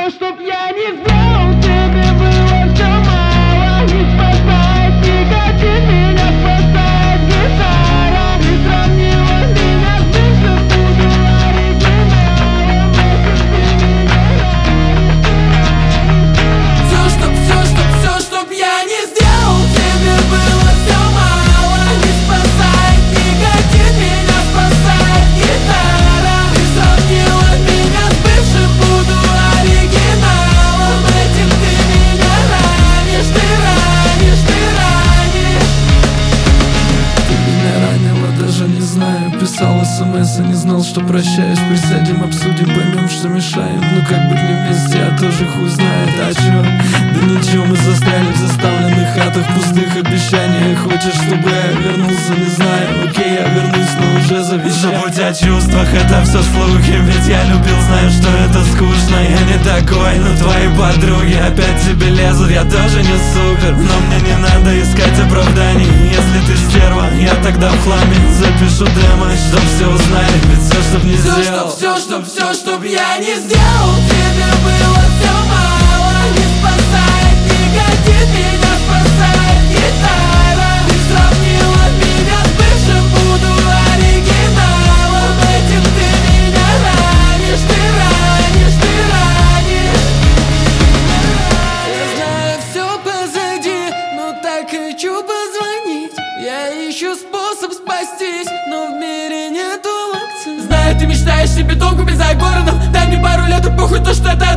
все, чтоб я не сделал, тебе было все мало. Не спасает никотин, меня спасает гитара. Ты сравнила меня с бывшим, буду оригиналом. Все, чтоб я не сделал, тебе было все мало. Не спасает никотин, меня спасает гитара. Ты сравнила меня с бывшим, буду оригиналом. Этим ты меня ранишь, ты ранишь, ты ранишь. Ты меня ранила, даже не знаю. Писал смс, и не знал, что прощаюсь. Присядем, обсудим, поймем, что мешаем. Ну как быть не вместе, а тоже хуй знает. А чё? Да ничего, мы застряли в заставленных хатах, пустых обещаниях. Хочешь, чтобы я вернулся, не знаю. Окей, я вернусь, но уже завещаю. Забудь о чувствах, это все слухи. Ведь я любил, знаю, что это скучно. Я не такой, но твои подруги опять тебе лезут. Я тоже не супер, но мне не надо искать оправданий. Если ты стерва, я тогда в хламе. Запишу демо, чтоб все узнали. Ведь все, чтоб не сделал. Все, чтоб я не сделал, тебе было все мало. Не спасает никотин, меня спасает гитара. Ты сравнила меня с бывшим, буду оригиналом. Этим ты меня ранишь, ты ранишь, ты ранишь. Я знаю, все позади, но так хочу позвонить. Я ищу способ спастись, но в мире нету лекций. Знаю, ты мечтаешь себе дом купить за городом. Дай мне пару лет и похуй то, что это